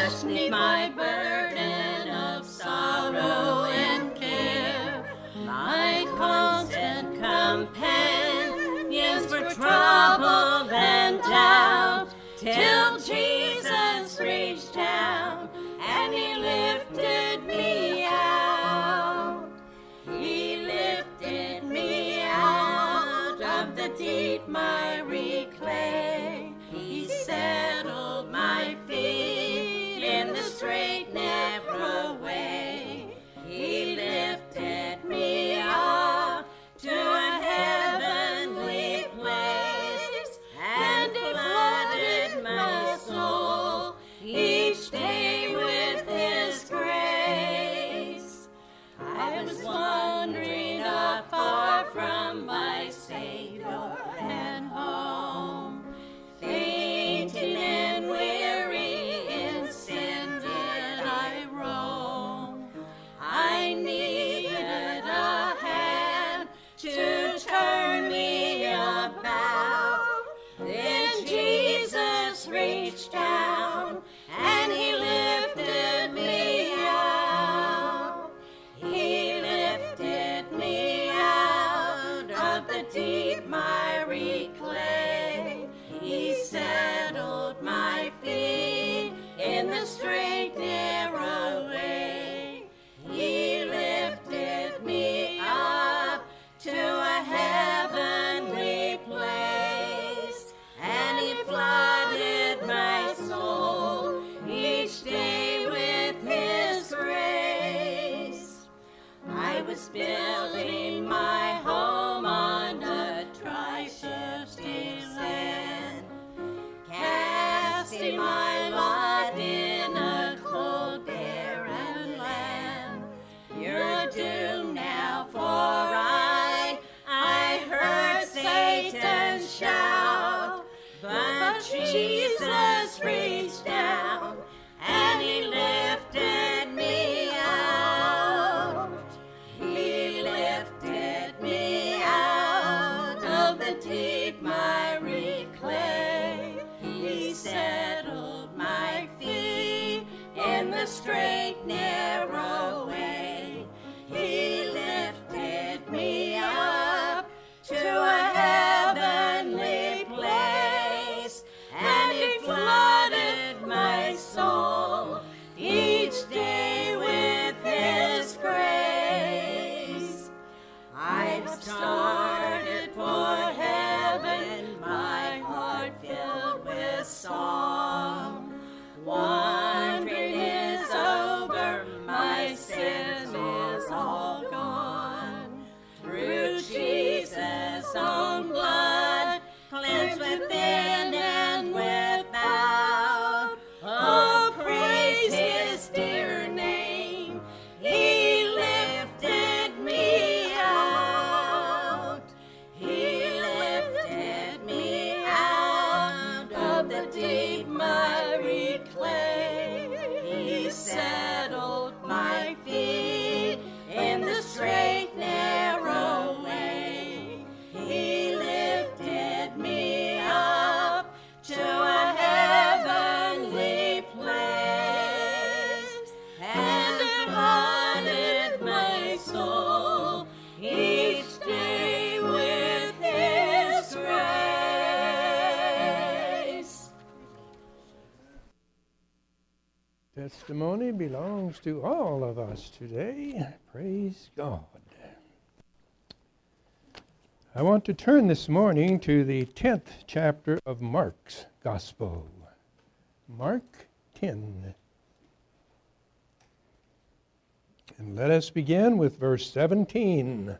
crushed 'neath my burden of sorrow and care. My constant companions for trouble and doubt, till Jesus reached down and he lifted me out. He lifted me out of the deep miry clay. He settled my feet in the straight narrow way. He lifted me up to a heavenly place, and he flooded my soul each day with his grace. I was wandering afar from my Savior and home, fainting and weary in sin did I roam. I needed a hand to turn me about. Then Jesus reached down and he lifted me out. He lifted me out of the deep miry clay. He settled my feet in the straight narrow way. He lifted me up to a heavenly place, and he flooded my soul each day with his grace. I was building my home on a dry, thirsty land, casting my lot in a cold, barren land. You're doomed now, for I heard Satan shout, but Jesus reached down and he lifted me out. He lifted me out of the deep miry clay. He settled my feet in the straight narrow way. He lifted me up to a heavenly place, and he flooded my soul each day with his grace. I've started for heaven, my heart filled with song. Wandering is over, my sin is all gone. Through Jesus' own blood, cleansed within and without. Oh, praise his dear name. He lifted me out. He lifted me out of the deep miry clay. He settled my feet in the straight narrow way. He lifted me up to a heavenly place, and flooded my soul each day with his grace. Testimony belongs to all of us today. Praise God. I want to turn this morning to the 10th chapter of Mark's Gospel. Mark 10. And let us begin with verse 17.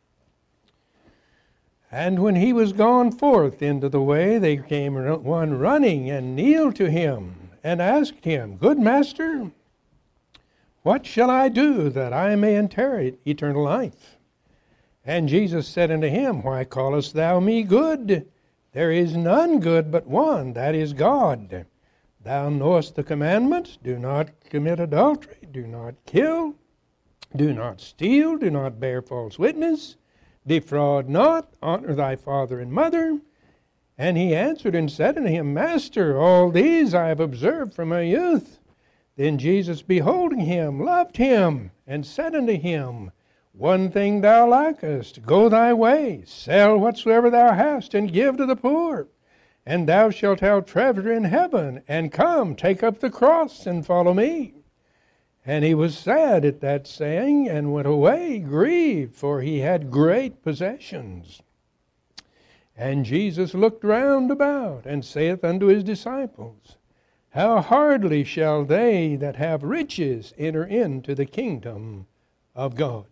And when he was gone forth into the way, there came one running and kneeled to him and asked him, Good master, what shall I do that I may inherit eternal life? And Jesus said unto him, Why callest thou me good? There is none good but one, that is God. Thou knowest the commandments, do not commit adultery, do not kill, do not steal, do not bear false witness, defraud not, honor thy father and mother. And he answered and said unto him, Master, all these I have observed from my youth. Then Jesus, beholding him, loved him, and said unto him, One thing thou lackest, go thy way, sell whatsoever thou hast, and give to the poor, and thou shalt have treasure in heaven, and come, take up the cross, and follow me. And he was sad at that saying, and went away grieved, for he had great possessions. And Jesus looked round about, and saith unto his disciples, How hardly shall they that have riches enter into the kingdom of God.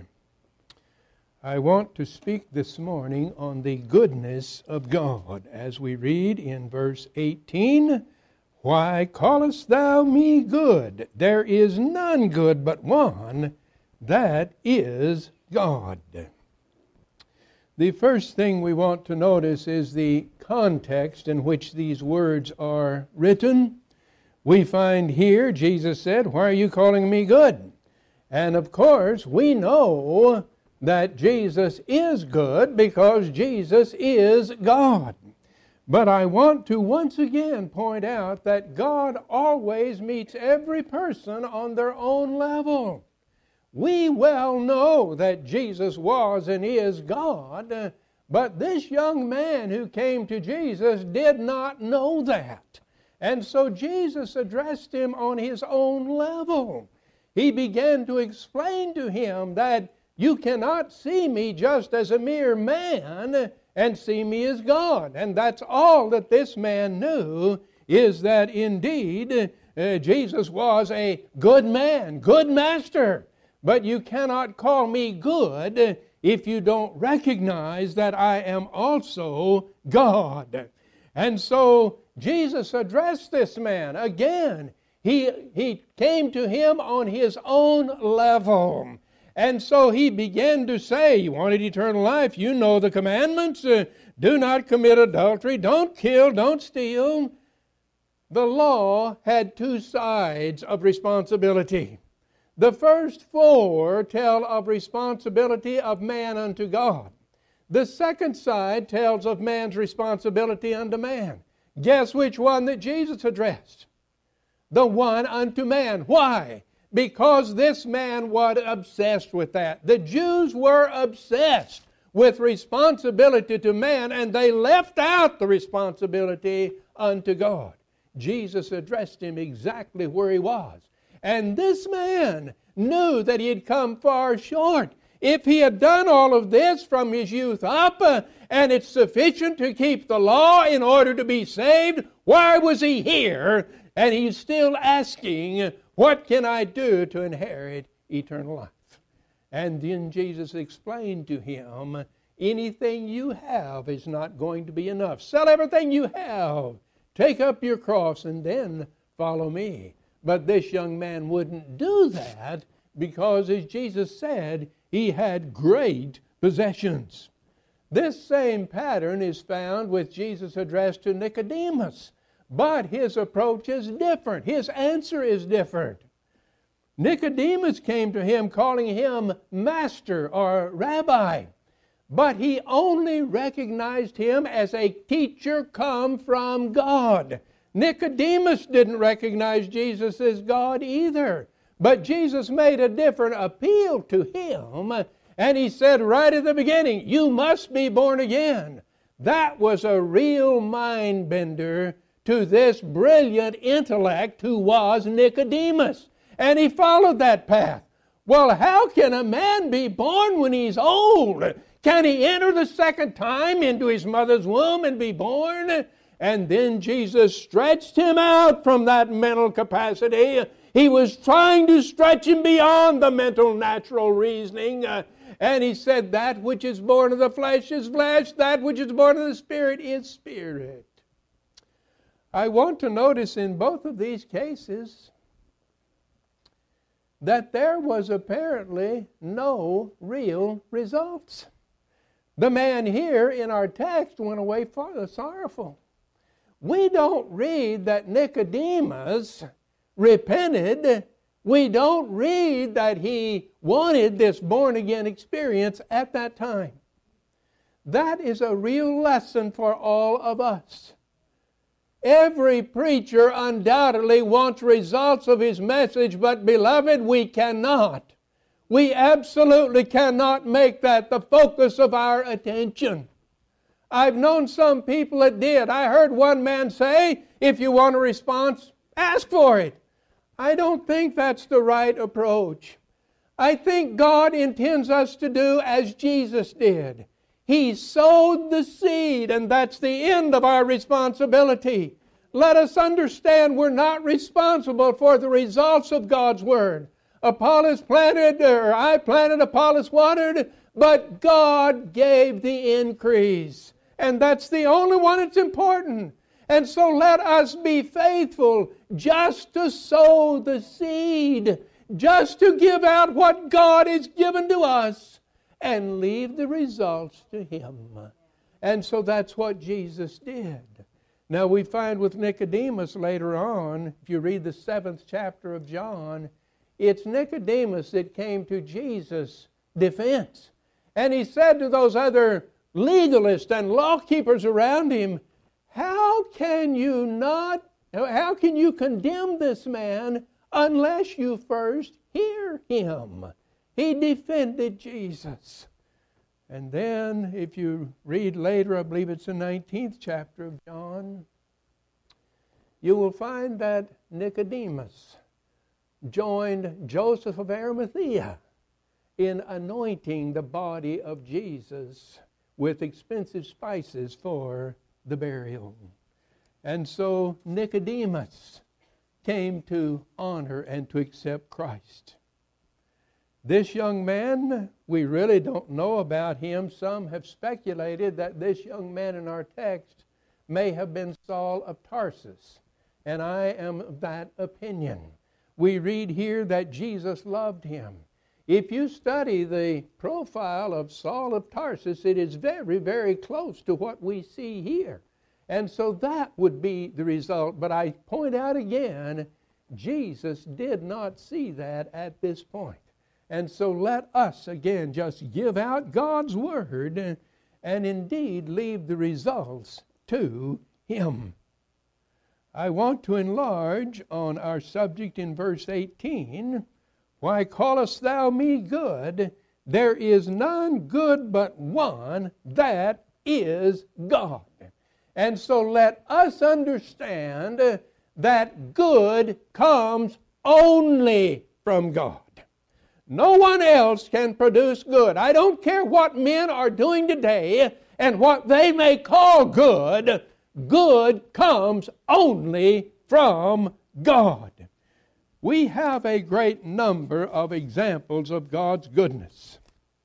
I want to speak this morning on the goodness of God, as we read in verse 18, Why callest thou me good? There is none good but one, that is God. The first thing we want to notice is the context in which these words are written. We find here, Jesus said, Why are you calling me good? And of course, we know that Jesus is good because Jesus is God. But I want to once again point out that God always meets every person on their own level. We well know that Jesus was and is God, but this young man who came to Jesus did not know that. And so Jesus addressed him on his own level. He began to explain to him that you cannot see me just as a mere man and see me as God. And that's all that this man knew, is that indeed Jesus was a good man, good master. But you cannot call me good if you don't recognize that I am also God. And so Jesus addressed this man again. He came to him on his own level. And so he began to say, you wanted eternal life, you know the commandments. Do not commit adultery, don't kill, don't steal. The law had two sides of responsibility. The first four tell of responsibility of man unto God. The second side tells of man's responsibility unto man. Guess which one that Jesus addressed? The one unto man. Why? Because this man was obsessed with that. The Jews were obsessed with responsibility to man, and they left out the responsibility unto God. Jesus addressed him exactly where he was. And this man knew that he had come far short. If he had done all of this from his youth up, and it's sufficient to keep the law in order to be saved, why was he here? And he's still asking, what can I do to inherit eternal life? And then Jesus explained to him, anything you have is not going to be enough. Sell everything you have. Take up your cross and then follow me. But this young man wouldn't do that because, as Jesus said, he had great possessions. This same pattern is found with Jesus' address to Nicodemus. But his approach is different. His answer is different. Nicodemus came to him calling him master or rabbi. But he only recognized him as a teacher come from God. Nicodemus didn't recognize Jesus as God either. But Jesus made a different appeal to him. And he said right at the beginning, you must be born again. That was a real mind bender to this brilliant intellect who was Nicodemus. And he followed that path. Well, how can a man be born when he's old? Can he enter the second time into his mother's womb and be born? And then Jesus stretched him out from that mental capacity. He was trying to stretch him beyond the mental, natural reasoning. And he said, that which is born of the flesh is flesh. That which is born of the Spirit is spirit. I want to notice in both of these cases that there was apparently no real results. The man here in our text went away sorrowful. We don't read that Nicodemus repented. We don't read that he wanted this born-again experience at that time. That is a real lesson for all of us. Every preacher undoubtedly wants results of his message, but beloved, we cannot. We absolutely cannot make that the focus of our attention. I've known some people that did. I heard one man say, if you want a response, ask for it. I don't think that's the right approach. I think God intends us to do as Jesus did. He sowed the seed, and that's the end of our responsibility. Let us understand we're not responsible for the results of God's Word. Apollos planted, or I planted, Apollos watered, but God gave the increase. And that's the only one that's important. And so let us be faithful just to sow the seed, just to give out what God has given to us, and leave the results to Him. And so that's what Jesus did. Now we find with Nicodemus later on, if you read the 7th chapter of John, it's Nicodemus that came to Jesus' defense. And he said to those other legalists and law keepers around him, how can you condemn this man unless you first hear him? He defended Jesus. And then if you read later, I believe it's the 19th chapter of John, you will find that Nicodemus joined Joseph of Arimathea in anointing the body of Jesus with expensive spices for the burial. And so Nicodemus came to honor and to accept Christ. This young man, we really don't know about him. Some have speculated that this young man in our text may have been Saul of Tarsus. And I am of that opinion. We read here that Jesus loved him. If you study the profile of Saul of Tarsus, it is very, very close to what we see here. And so that would be the result. But I point out again, Jesus did not see that at this point. And so let us, again, just give out God's Word and indeed leave the results to Him. I want to enlarge on our subject in verse 18. Why callest thou me good? There is none good but one, that is God. And so let us understand that good comes only from God. No one else can produce good. I don't care what men are doing today and what they may call good. Good comes only from God. We have a great number of examples of God's goodness.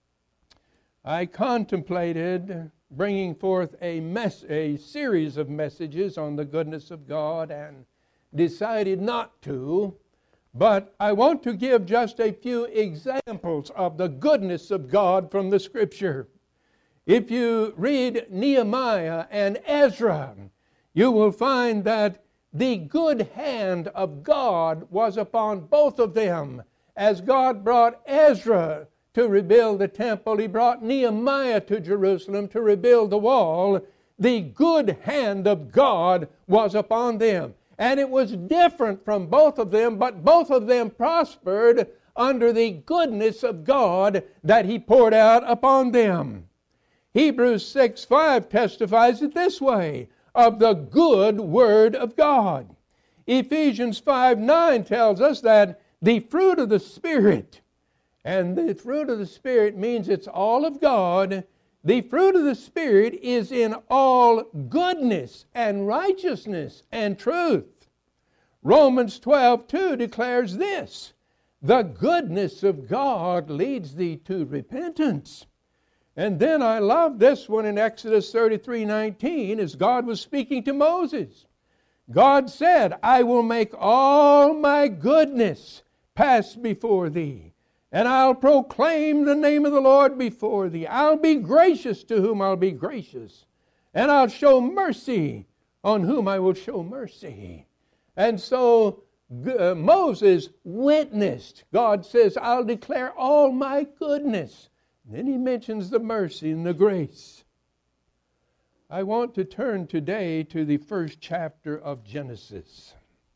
I contemplated bringing forth a series of messages on the goodness of God and decided not to. But I want to give just a few examples of the goodness of God from the Scripture. If you read Nehemiah and Ezra, you will find that the good hand of God was upon both of them. As God brought Ezra to rebuild the temple, He brought Nehemiah to Jerusalem to rebuild the wall. The good hand of God was upon them. And it was different from both of them, but both of them prospered under the goodness of God that He poured out upon them. Hebrews 6:5 testifies it this way, of the good Word of God. Ephesians 5:9 tells us that the fruit of the Spirit, and the fruit of the Spirit means it's all of God, the fruit of the Spirit is in all goodness and righteousness and truth. Romans 12:2 declares this, the goodness of God leads thee to repentance. And then I love this one in Exodus 33:19 as God was speaking to Moses. God said, I will make all my goodness pass before thee, and I'll proclaim the name of the Lord before thee. I'll be gracious to whom I'll be gracious, and I'll show mercy on whom I will show mercy. And so Moses witnessed. God says, I'll declare all my goodness. And then he mentions the mercy and the grace. I want to turn today to the first chapter of Genesis.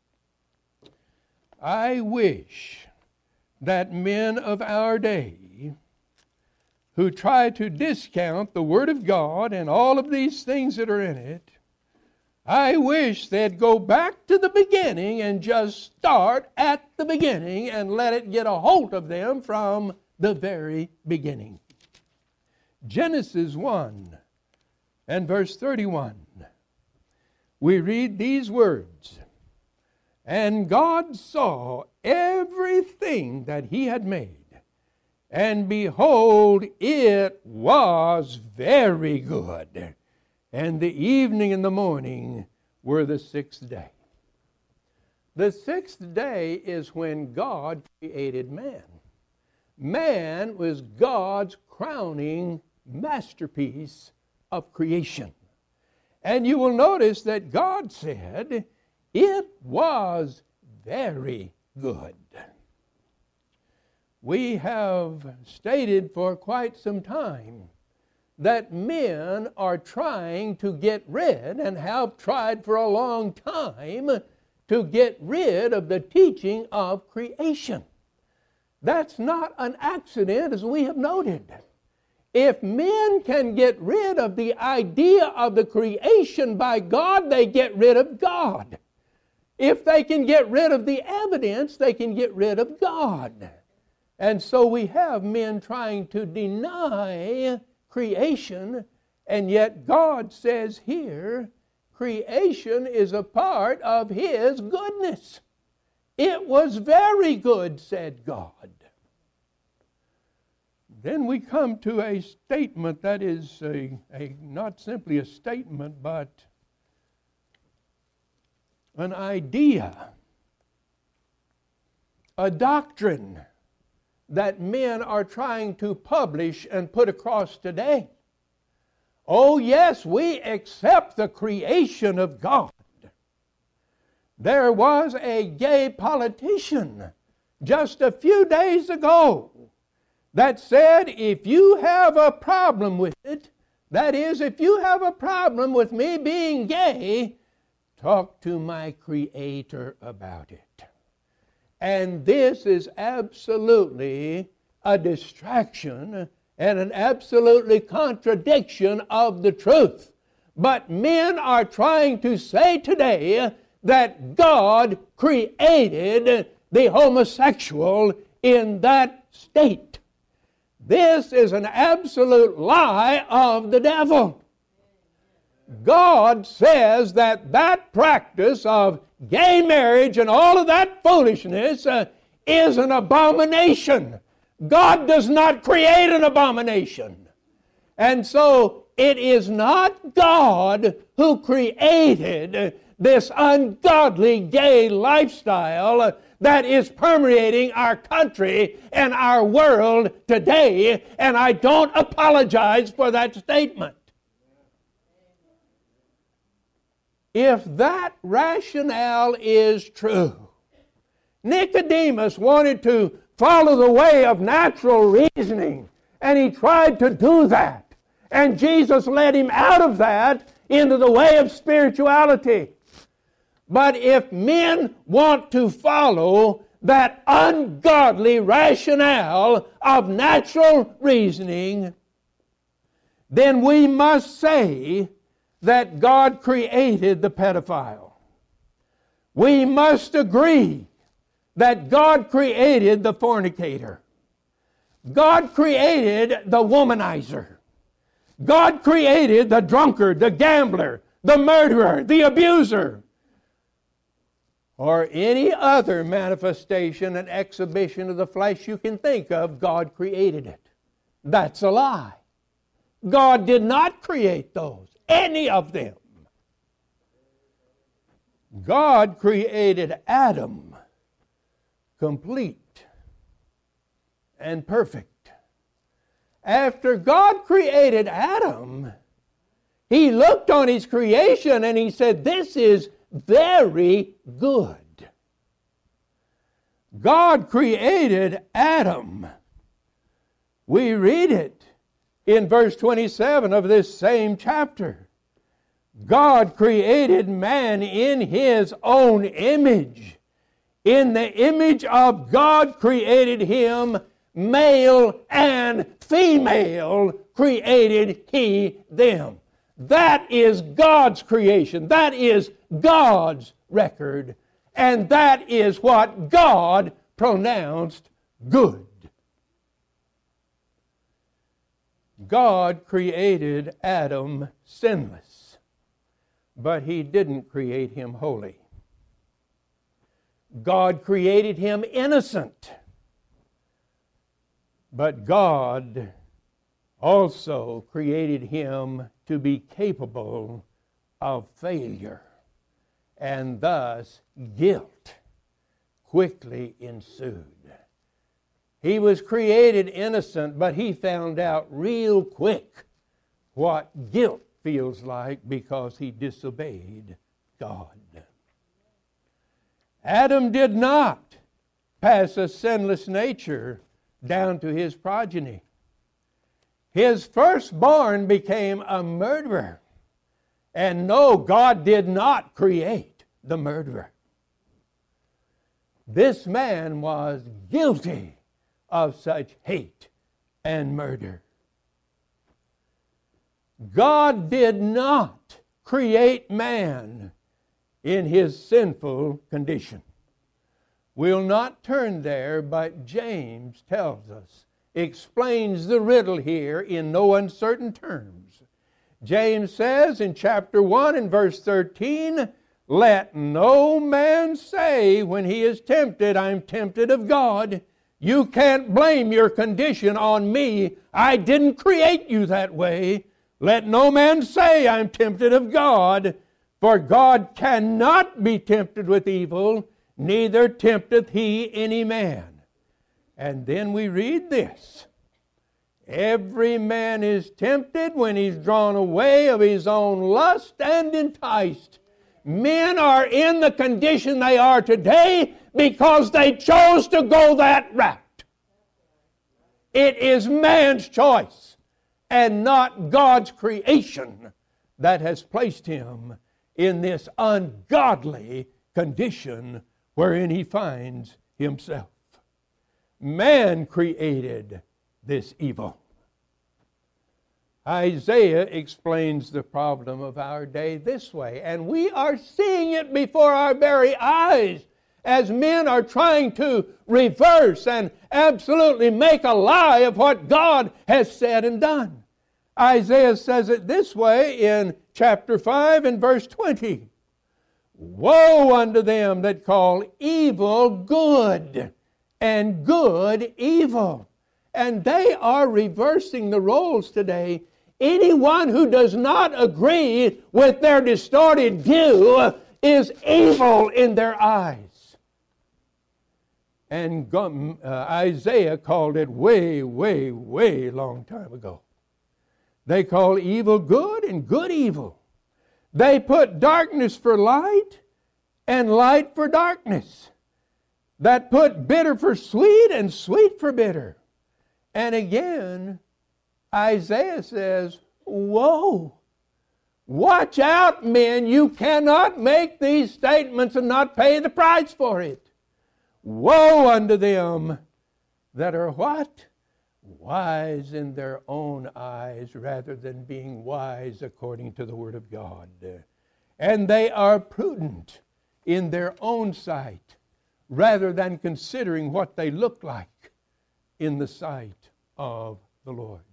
I wish that men of our day who try to discount the Word of God and all of these things that are in it, I wish they'd go back to the beginning and just start at the beginning and let it get a hold of them from the very beginning. Genesis 1 and verse 31. We read these words, "And God saw everything that He had made, and behold, it was very good. And the evening and the morning were the sixth day." The sixth day is when God created man. Man was God's crowning masterpiece of creation. And you will notice that God said, it was very good. We have stated for quite some time that men are trying to get rid, and have tried for a long time, to get rid of the teaching of creation. That's not an accident, as we have noted. If men can get rid of the idea of the creation by God, they get rid of God. If they can get rid of the evidence, they can get rid of God. And so we have men trying to deny creation, and yet God says here, creation is a part of His goodness. It was very good, said God. Then we come to a statement that is not simply a statement, but an idea, a doctrine that men are trying to publish and put across today. Oh yes, we accept the creation of God. There was a gay politician just a few days ago that said, if you have a problem with it, that is, if you have a problem with me being gay, talk to my Creator about it. And this is absolutely a distraction and an absolutely contradiction of the truth. But men are trying to say today that God created the homosexual in that state. This is an absolute lie of the devil. God says that that practice of gay marriage and all of that foolishness is an abomination. God does not create an abomination. And so it is not God who created this ungodly gay lifestyle that is permeating our country and our world today, and I don't apologize for that statement. If that rationale is true, Nicodemus wanted to follow the way of natural reasoning, and he tried to do that. And Jesus led him out of that into the way of spirituality. But if men want to follow that ungodly rationale of natural reasoning, then we must say that God created the pedophile. We must agree that God created the fornicator. God created the womanizer. God created the drunkard, the gambler, the murderer, the abuser, or any other manifestation and exhibition of the flesh you can think of. God created it. That's a lie. God did not create those, any of them. God created Adam complete and perfect. After God created Adam, He looked on His creation and He said, this is very good. God created Adam. We read it in verse 27 of this same chapter. God created man in His own image. In the image of God created him, male and female created He them. That is God's creation. That is God's record. And that is what God pronounced good. God created Adam sinless, but He didn't create him holy. God created him innocent, but God also created him to be capable of failure, and thus guilt quickly ensued. He was created innocent, but he found out real quick what guilt feels like because he disobeyed God. Adam did not pass a sinless nature down to his progeny. His firstborn became a murderer. And no, God did not create the murderer. This man was guilty of such hate and murder. God did not create man in his sinful condition. We'll not turn there, but James tells us, explains the riddle here in no uncertain terms. James says in chapter 1 and verse 13, "Let no man say when he is tempted, I'm tempted of God." You can't blame your condition on me. I didn't create you that way. Let no man say, I'm tempted of God, for God cannot be tempted with evil, neither tempteth He any man. And then we read this. Every man is tempted when he's drawn away of his own lust and enticed. Men are in the condition they are today because they chose to go that route. It is man's choice and not God's creation that has placed him in this ungodly condition wherein he finds himself. Man created this evil. Isaiah explains the problem of our day this way, and we are seeing it before our very eyes as men are trying to reverse and absolutely make a lie of what God has said and done. Isaiah says it this way in chapter 5 and verse 20. Woe unto them that call evil good, and good evil. And they are reversing the roles today. Anyone who does not agree with their distorted view is evil in their eyes. And Isaiah called it way, way, way long time ago. They call evil good and good evil. They put darkness for light and light for darkness. That put bitter for sweet and sweet for bitter. And again, Isaiah says, woe! Watch out, men. You cannot make these statements and not pay the price for it. Woe unto them that are what? Wise in their own eyes rather than being wise according to the Word of God. And they are prudent in their own sight rather than considering what they look like in the sight of the Lord.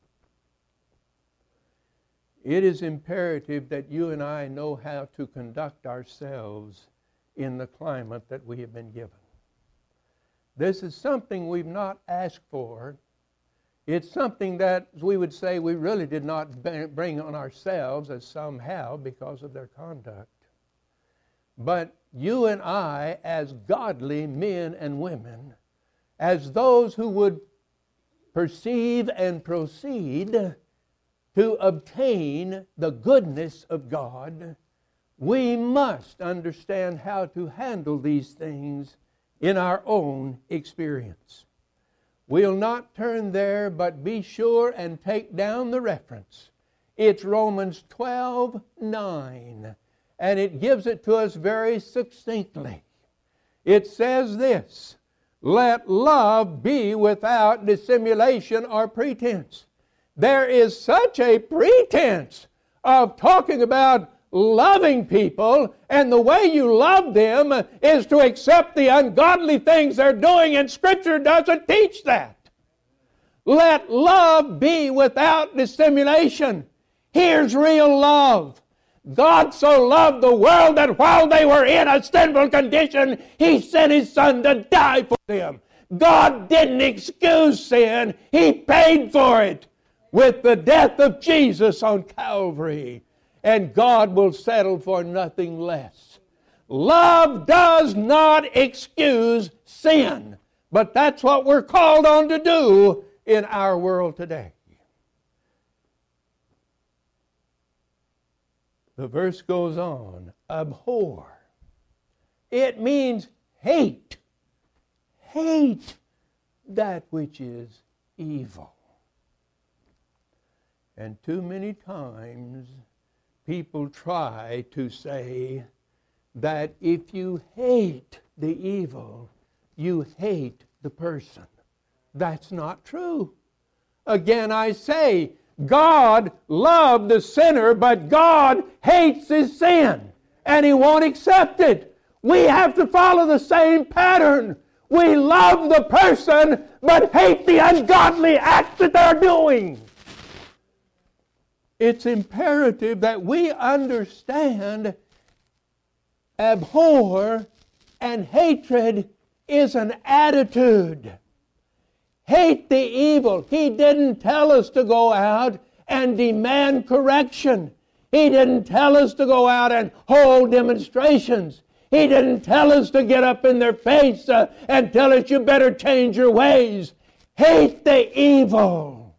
It is imperative that you and I know how to conduct ourselves in the climate that we have been given. This is something we've not asked for. It's something that we would say we really did not bring on ourselves as somehow because of their conduct. But you and I, as godly men and women, as those who would perceive and proceed to obtain the goodness of God, we must understand how to handle these things in our own experience. We'll not turn there, but be sure and take down the reference It's Romans 12:9, and it gives it to us very succinctly. It says this, let love be without dissimulation or pretense. There is such a pretense of talking about loving people, and the way you love them is to accept the ungodly things they're doing, and Scripture doesn't teach that. Let love be without dissimulation. Here's real love. God so loved the world that while they were in a sinful condition, He sent His Son to die for them. God didn't excuse sin. He paid for it with the death of Jesus on Calvary. And God will settle for nothing less. Love does not excuse sin, but that's what we're called on to do in our world today. The verse goes on, abhor. It means hate. Hate that which is evil. And too many times people try to say that if you hate the evil, you hate the person. That's not true. Again, I say, God loved the sinner, but God hates his sin, and He won't accept it. We have to follow the same pattern. We love the person, but hate the ungodly act that they're doing. It's imperative that we understand abhor and hatred is an attitude. Hate the evil. He didn't tell us to go out and demand correction. He didn't tell us to go out and hold demonstrations. He didn't tell us to get up in their face and tell us you better change your ways. Hate the evil.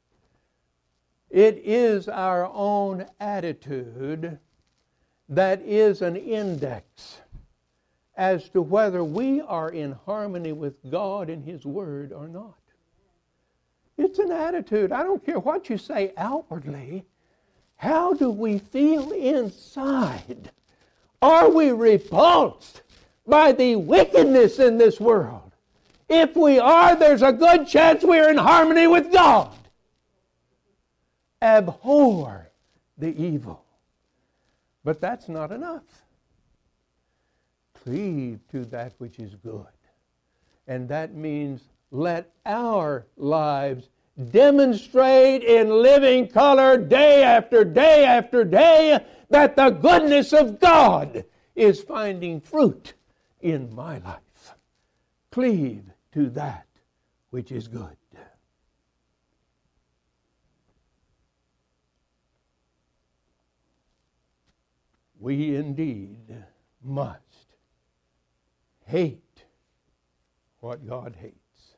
It is our own attitude that is an index as to whether we are in harmony with God and His Word or not. It's an attitude. I don't care what you say outwardly. How do we feel inside? Are we repulsed by the wickedness in this world? If we are, there's a good chance we're in harmony with God. Abhor the evil. But that's not enough. Cleave to that which is good. And that means let our lives demonstrate in living color day after day after day that the goodness of God is finding fruit in my life. Cleave to that which is good. We indeed must hate what God hates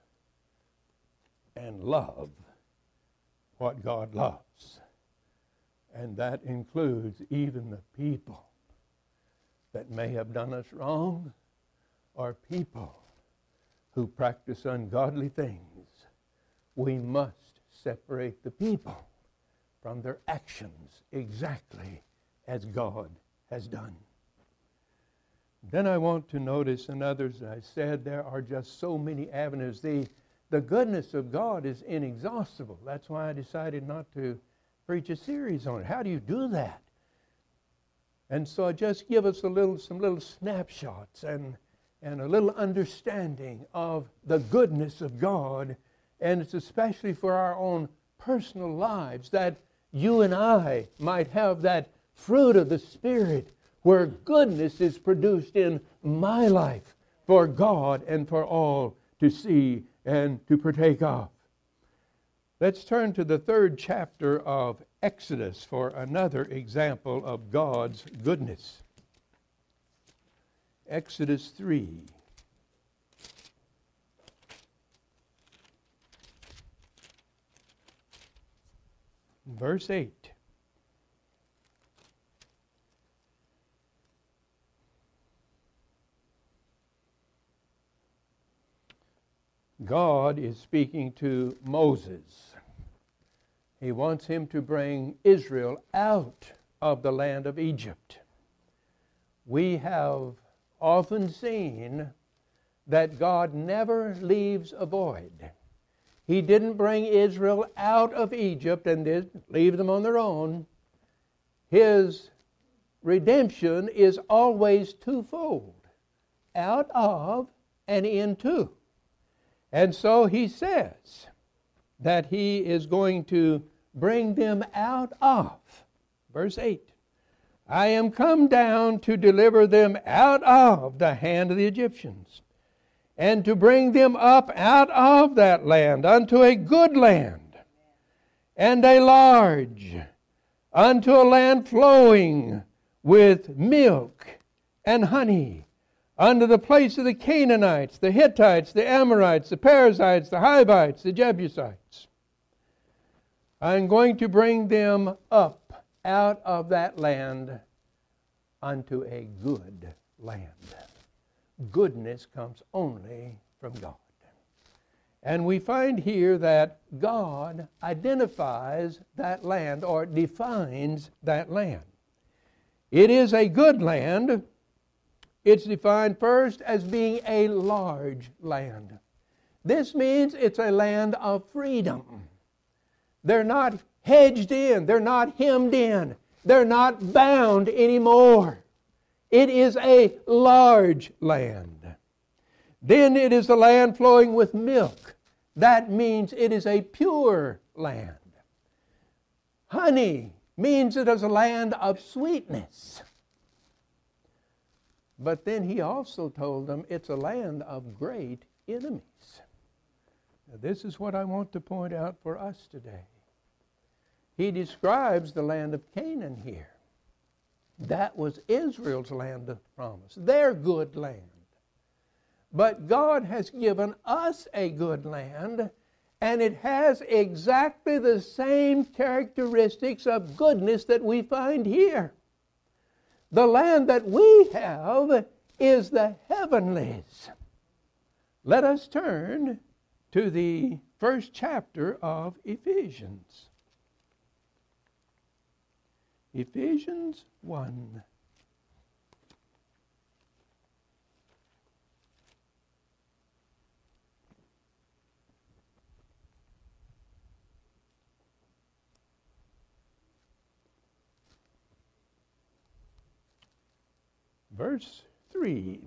and love what God loves. And that includes even the people that may have done us wrong or people who practice ungodly things. We must separate the people from their actions exactly as God has done. Then I want to notice, and others I said, there are just so many avenues. The goodness of God is inexhaustible. That's why I decided not to preach a series on it. How do you do that? And so I just give us some little snapshots and a little understanding of the goodness of God. And it's especially for our own personal lives that you and I might have that fruit of the Spirit where goodness is produced in my life for God and for all to see and to partake of. Let's turn to the 3rd chapter of Exodus for another example of God's goodness. Exodus 3. Verse 8. God is speaking to Moses. He wants him to bring Israel out of the land of Egypt. We have often seen that God never leaves a void. He didn't bring Israel out of Egypt and then leave them on their own. His redemption is always twofold, out of and into. And so he says that he is going to bring them out of. Verse 8, I am come down to deliver them out of the hand of the Egyptians, and to bring them up out of that land unto a good land, and a large, unto a land flowing with milk and honey, unto the place of the Canaanites, the Hittites, the Amorites, the Perizzites, the Hivites, the Jebusites. I'm going to bring them up out of that land unto a good land. Goodness comes only from God. And we find here that God identifies that land or defines that land. It is a good land. It's defined first as being a large land. This means it's a land of freedom. They're not hedged in. They're not hemmed in. They're not bound anymore. It is a large land. Then it is a land flowing with milk. That means it is a pure land. Honey means it is a land of sweetness. But then he also told them it's a land of great enemies. Now, this is what I want to point out for us today. He describes the land of Canaan here. That was Israel's land of promise, their good land. But God has given us a good land, and it has exactly the same characteristics of goodness that we find here. The land that we have is the heavenlies. Let us turn to the first chapter of Ephesians. Ephesians 1. Verse 3.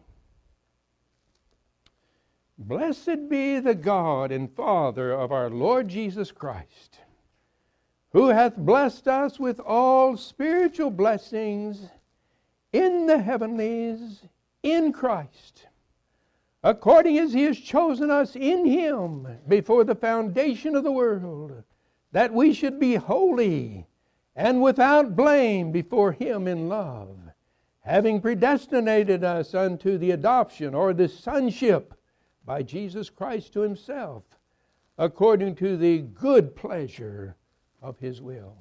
Blessed be the God and Father of our Lord Jesus Christ, who hath blessed us with all spiritual blessings in the heavenlies in Christ, according as he has chosen us in him before the foundation of the world, that we should be holy and without blame before him in love, having predestinated us unto the adoption or the sonship by Jesus Christ to himself, according to the good pleasure of his will.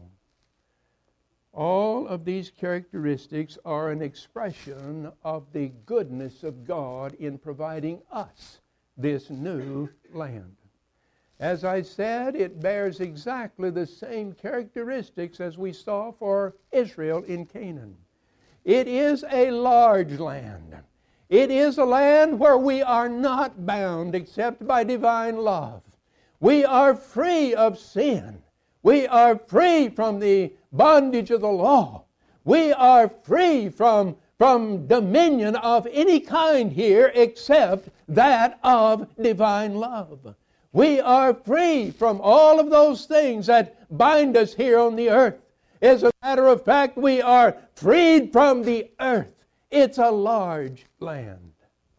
All of these characteristics are an expression of the goodness of God in providing us this new land. As I said, it bears exactly the same characteristics as we saw for Israel in Canaan. It is a large land. It is a land where we are not bound except by divine love. We are free of sin. We are free from the bondage of the law. We are free from dominion of any kind here except that of divine love. We are free from all of those things that bind us here on the earth. As a matter of fact, we are freed from the earth. It's a large land.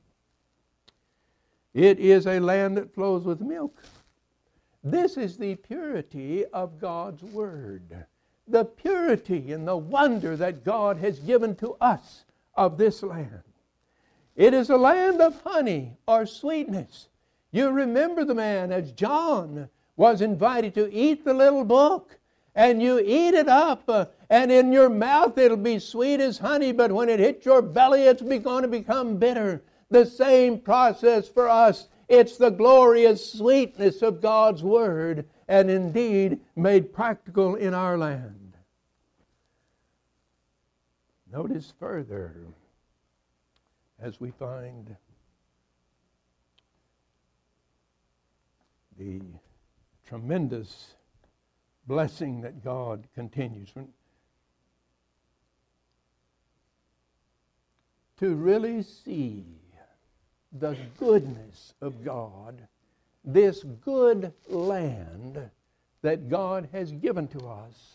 It is a land that flows with milk. This is the purity of God's Word. The purity and the wonder that God has given to us of this land. It is a land of honey or sweetness. You remember the man as John was invited to eat the little book. And you eat it up, and in your mouth it'll be sweet as honey, but when it hits your belly it's going to become bitter. The same process for us It's the glorious sweetness of God's Word, and indeed made practical in our land. Notice further, as we find the tremendous blessing that God continues. To really see the goodness of God, this good land that God has given to us,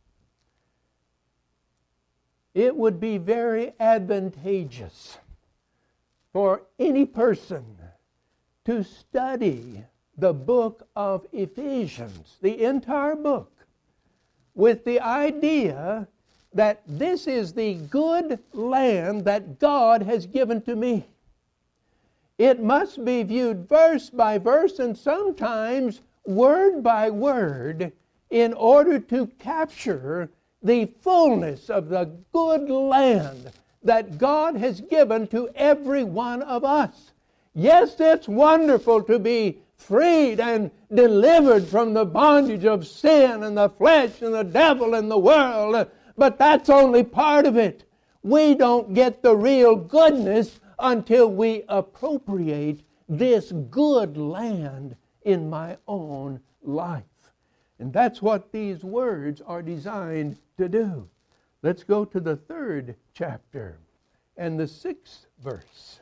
it would be very advantageous for any person to study the book of Ephesians, the entire book, with the idea that this is the good land that God has given to me. It must be viewed verse by verse and sometimes word by word in order to capture the fullness of the good land that God has given to every one of us. Yes, it's wonderful to be freed and delivered from the bondage of sin and the flesh and the devil and the world, but that's only part of it. We don't get the real goodness until we appropriate this good land in my own life. And that's what these words are designed to do. Let's go to the 3rd chapter and the 6th verse.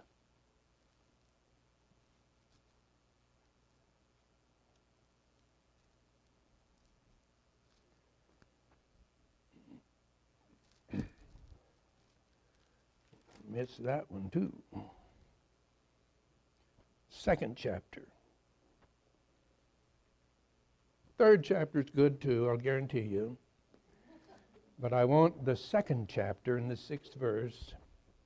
Missed that one too. 2nd chapter. 3rd chapter is good too, I'll guarantee you. But I want the 2nd chapter in the 6th verse.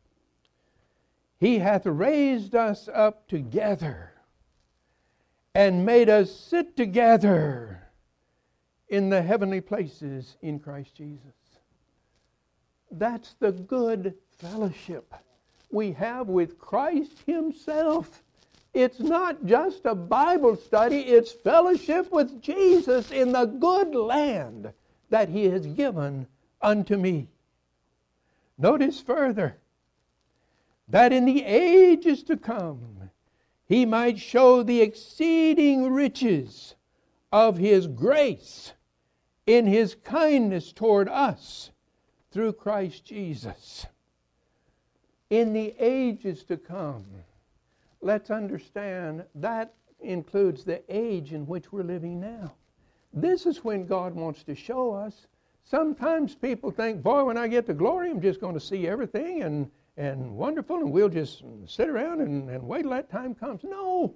He hath raised us up together and made us sit together in the heavenly places in Christ Jesus. That's the good fellowship we have with Christ Himself. It's not just a Bible study, it's fellowship with Jesus in the good land that He has given unto me. Notice further, that in the ages to come He might show the exceeding riches of His grace in His kindness toward us through Christ Jesus. In the ages to come, let's understand that includes the age in which we're living now. This is when God wants to show us. Sometimes people think, boy, when I get to glory, I'm just going to see everything and wonderful, and we'll just sit around and wait till that time comes. No.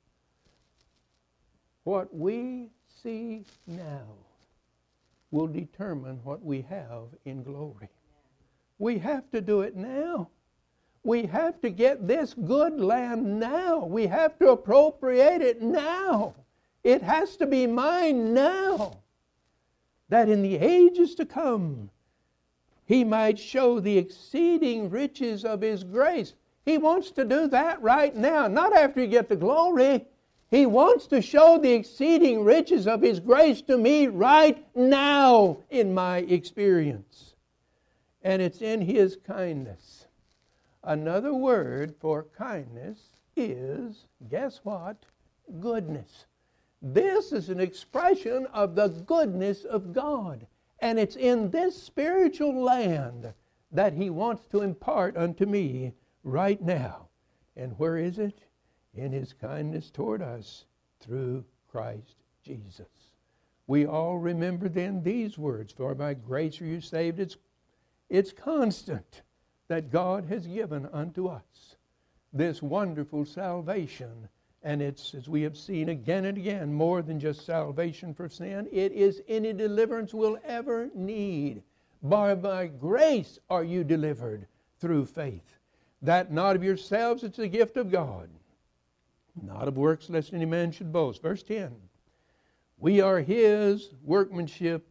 What we see now will determine what we have in glory. We have to do it now. We have to get this good land now. We have to appropriate it now. It has to be mine now, that in the ages to come He might show the exceeding riches of His grace. He wants to do that right now, not after you get to glory. He wants to show the exceeding riches of His grace to me right now in my experience. And it's in His kindness. Another word for kindness is, guess what? Goodness. This is an expression of the goodness of God. And it's in this spiritual land that He wants to impart unto me right now. And where is it? In His kindness toward us through Christ Jesus. We all remember then these words, for by grace are you saved. It's constant that God has given unto us this wonderful salvation. And it's, as we have seen again and again, more than just salvation for sin. It is any deliverance we'll ever need. By grace are you delivered through faith. That not of yourselves, it's a gift of God. Not of works, lest any man should boast. Verse 10. We are His workmanship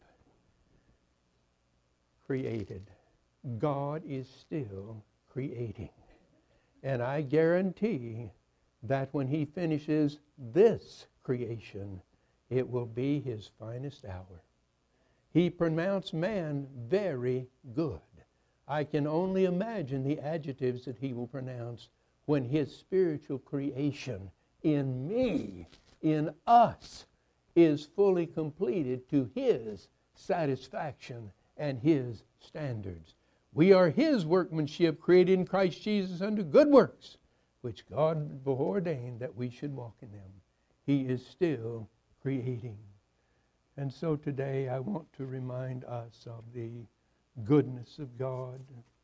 created. God is still creating. And I guarantee that when he finishes this creation, it will be his finest hour. He pronounced man very good. I can only imagine the adjectives that he will pronounce when his spiritual creation in me, in us, is fully completed to his satisfaction and his standards. We are his workmanship, created in Christ Jesus unto good works, which God ordained that we should walk in them. He is still creating. And so today I want to remind us of the goodness of God.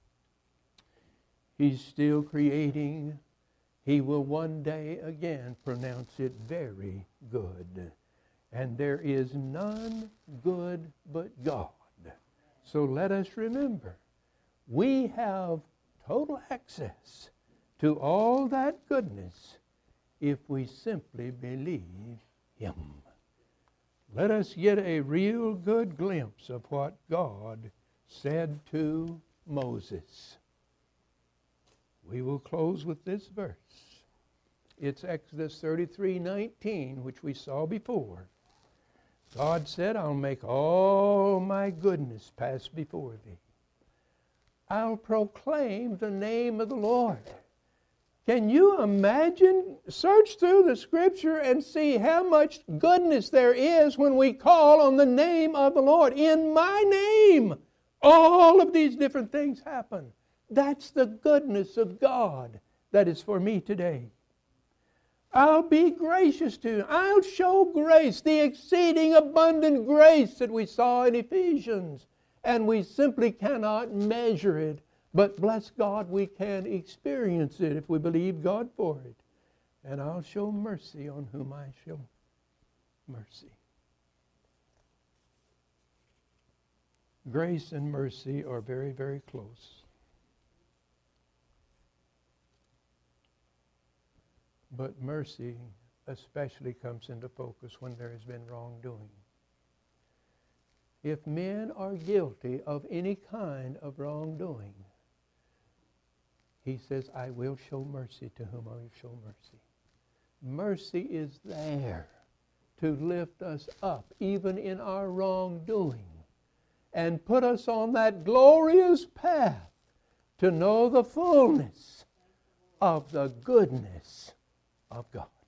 He's still creating. He will one day again pronounce it very good. And there is none good but God. So let us remember, we have total access to all that goodness if we simply believe him. Let us get a real good glimpse of what God said to Moses. We will close with this verse. It's Exodus 33:19, which we saw before. God said, I'll make all my goodness pass before thee. I'll proclaim the name of the Lord. Can you imagine? Search through the Scripture and see how much goodness there is when we call on the name of the Lord. In my name, all of these different things happen. That's the goodness of God that is for me today. I'll be gracious to you. I'll show grace, the exceeding abundant grace that we saw in Ephesians. And we simply cannot measure it. But bless God, we can experience it if we believe God for it. And I'll show mercy on whom I show mercy. Grace and mercy are very, very close. But mercy especially comes into focus when there has been wrongdoing. If men are guilty of any kind of wrongdoing, he says, I will show mercy to whom I will show mercy. Mercy is there to lift us up, even in our wrongdoing, and put us on that glorious path to know the fullness of the goodness of God.